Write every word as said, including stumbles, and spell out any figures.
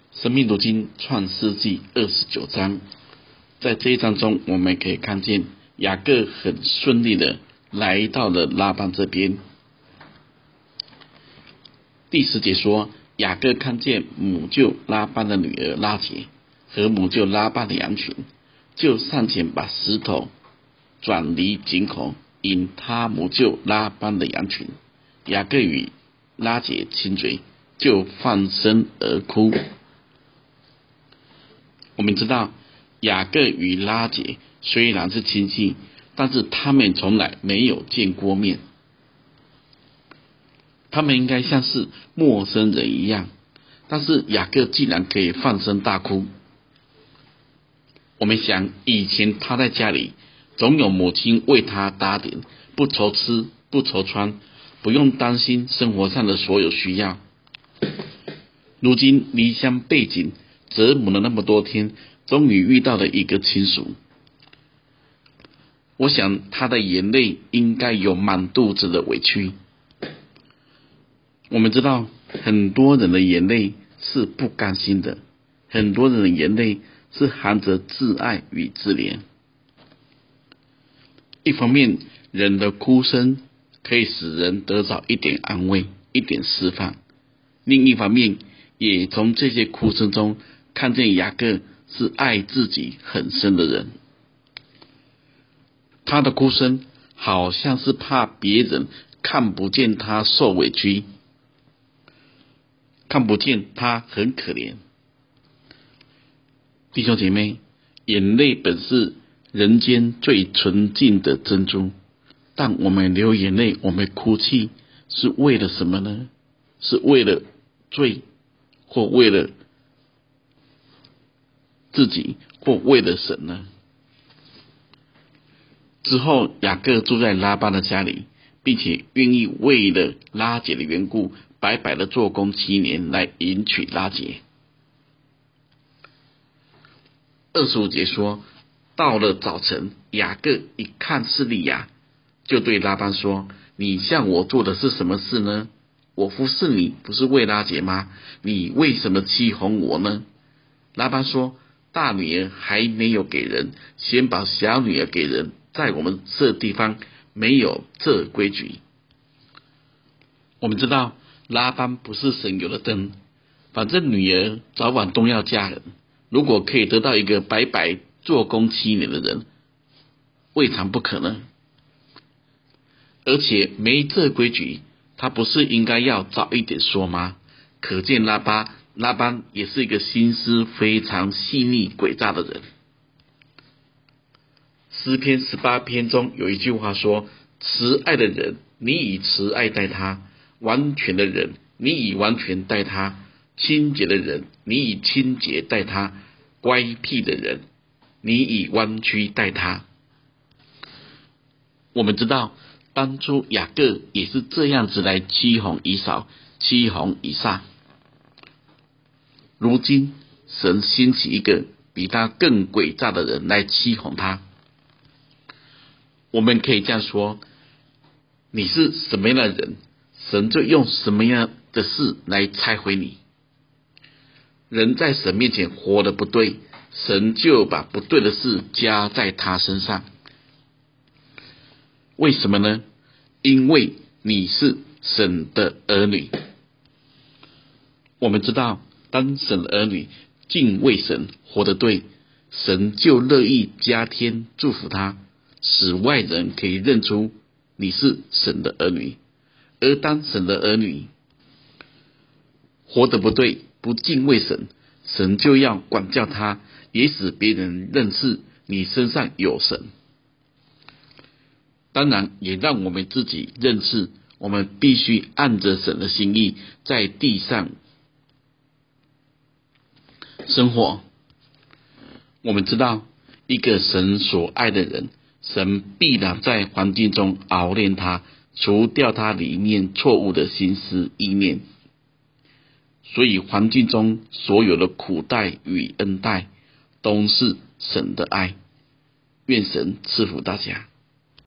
生命读经创世纪二十九章，在这一章中，我们可以看见雅各很顺利的来到了拉班这边。第十节说，雅各看见母舅拉班的女儿拉结和母舅拉班的羊群，就上前把石头转离井口，引他母舅拉班的羊群。雅各与拉结亲嘴，就放声而哭。我们知道雅各与拉结虽然是亲戚，但是他们从来没有见过面，他们应该像是陌生人一样，但是雅各竟然可以放声大哭。我们想，以前他在家里总有母亲为他打点，不愁吃不愁穿，不用担心生活上的所有需要。如今离乡背井，折磨了那么多天，终于遇到了一个亲属。我想他的眼泪应该有满肚子的委屈。我们知道很多人的眼泪是不甘心的，很多人的眼泪是含着挚爱与自怜。一方面，人的哭声可以使人得到一点安慰，一点释放；另一方面，也从这些哭声中看见雅各是爱自己很深的人。他的哭声好像是怕别人看不见他受委屈，看不见他很可怜。弟兄姐妹，眼泪本是人间最纯净的珍珠，但我们流眼泪，我们哭泣，是为了什么呢？是为了罪，或为了自己，或为了神呢？之后雅各住在拉班的家里，并且愿意为了拉结的缘故，白白的做工七年来迎娶拉结。二十五节说，到了早晨，雅各一看是利亚，就对拉班说，你向我做的是什么事呢？我服侍你不是为拉结吗？你为什么欺哄我呢？拉班说，大女儿还没有给人，先把小女儿给人，在我们这地方没有这规矩。我们知道拉班不是省油的灯，反正女儿早晚都要嫁人，如果可以得到一个白白做工七年的人，未尝不可呢？而且没这规矩，他不是应该要早一点说吗？可见拉巴拉班也是一个心思非常细腻诡诈的人。诗篇十八篇中有一句话说，慈爱的人，你以慈爱待他；完全的人，你以完全待他；清洁的人，你以清洁待他；乖僻的人，你以弯曲待他。我们知道当初雅各也是这样子来欺哄以扫，欺哄以撒。如今神兴起一个比他更诡诈的人来欺哄他。我们可以这样说，你是什么样的人，神就用什么样的事来拆毁你。人在神面前活得不对，神就把不对的事加在他身上。为什么呢？因为你是神的儿女。我们知道，当神的儿女敬畏神，活得对，神就乐意加添祝福他，使外人可以认出你是神的儿女。而当神的儿女活得不对，不敬畏神，神就要管教他，也使别人认识你身上有神。当然也让我们自己认识，我们必须按着神的心意在地上生活。我们知道，一个神所爱的人，神必然在环境中熬炼他，除掉他里面错误的心思意念。所以环境中所有的苦待与恩待，都是神的爱。愿神赐福大家。